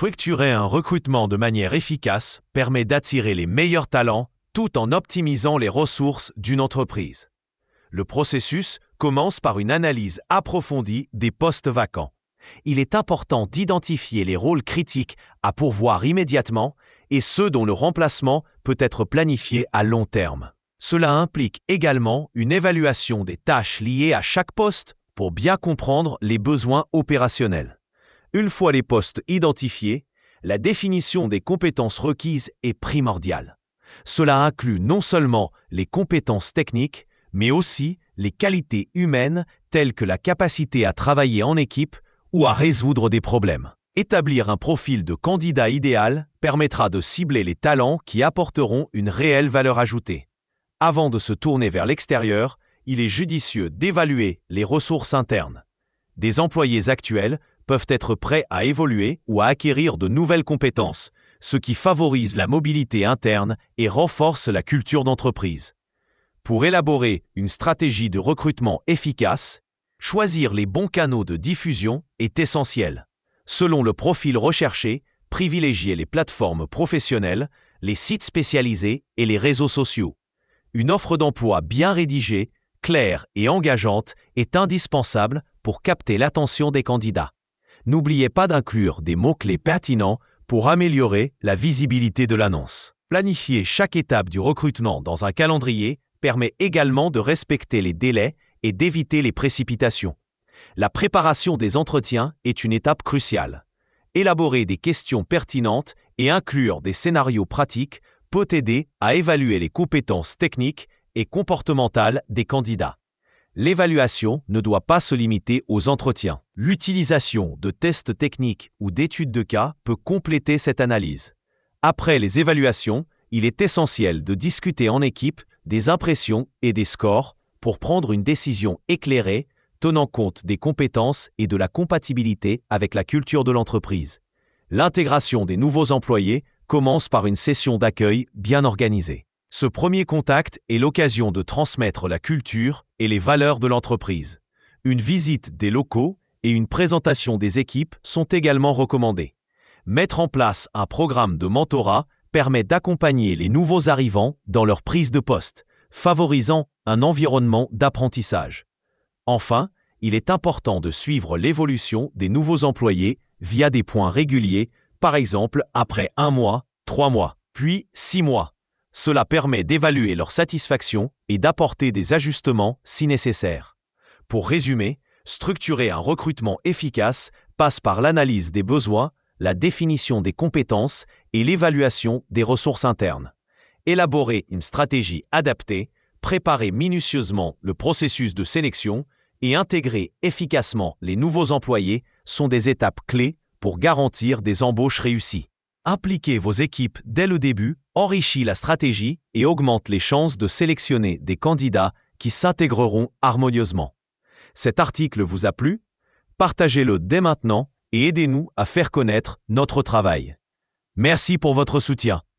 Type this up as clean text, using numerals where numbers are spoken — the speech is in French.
Structurer un recrutement de manière efficace permet d'attirer les meilleurs talents tout en optimisant les ressources d'une entreprise. Le processus commence par une analyse approfondie des postes vacants. Il est important d'identifier les rôles critiques à pourvoir immédiatement et ceux dont le remplacement peut être planifié à long terme. Cela implique également une évaluation des tâches liées à chaque poste pour bien comprendre les besoins opérationnels. Une fois les postes identifiés, la définition des compétences requises est primordiale. Cela inclut non seulement les compétences techniques, mais aussi les qualités humaines telles que la capacité à travailler en équipe ou à résoudre des problèmes. Établir un profil de candidat idéal permettra de cibler les talents qui apporteront une réelle valeur ajoutée. Avant de se tourner vers l'extérieur, il est judicieux d'évaluer les ressources internes. Des employés actuels peuvent être prêts à évoluer ou à acquérir de nouvelles compétences, ce qui favorise la mobilité interne et renforce la culture d'entreprise. Pour élaborer une stratégie de recrutement efficace, choisir les bons canaux de diffusion est essentiel. Selon le profil recherché, privilégier les plateformes professionnelles, les sites spécialisés et les réseaux sociaux. Une offre d'emploi bien rédigée, claire et engageante est indispensable pour capter l'attention des candidats. N'oubliez pas d'inclure des mots-clés pertinents pour améliorer la visibilité de l'annonce. Planifier chaque étape du recrutement dans un calendrier permet également de respecter les délais et d'éviter les précipitations. La préparation des entretiens est une étape cruciale. Élaborer des questions pertinentes et inclure des scénarios pratiques peut aider à évaluer les compétences techniques et comportementales des candidats. L'évaluation ne doit pas se limiter aux entretiens. L'utilisation de tests techniques ou d'études de cas peut compléter cette analyse. Après les évaluations, il est essentiel de discuter en équipe des impressions et des scores pour prendre une décision éclairée, tenant compte des compétences et de la compatibilité avec la culture de l'entreprise. L'intégration des nouveaux employés commence par une session d'accueil bien organisée. Ce premier contact est l'occasion de transmettre la culture et les valeurs de l'entreprise. Une visite des locaux et une présentation des équipes sont également recommandées. Mettre en place un programme de mentorat permet d'accompagner les nouveaux arrivants dans leur prise de poste, favorisant un environnement d'apprentissage. Enfin, il est important de suivre l'évolution des nouveaux employés via des points réguliers, par exemple après 1 mois, 3 mois, puis 6 mois. Cela permet d'évaluer leur satisfaction et d'apporter des ajustements si nécessaire. Pour résumer, structurer un recrutement efficace passe par l'analyse des besoins, la définition des compétences et l'évaluation des ressources internes. Élaborer une stratégie adaptée, préparer minutieusement le processus de sélection et intégrer efficacement les nouveaux employés sont des étapes clés pour garantir des embauches réussies. Impliquer vos équipes dès le début enrichit la stratégie et augmente les chances de sélectionner des candidats qui s'intégreront harmonieusement. Cet article vous a plu? Partagez-le dès maintenant et aidez-nous à faire connaître notre travail. Merci pour votre soutien.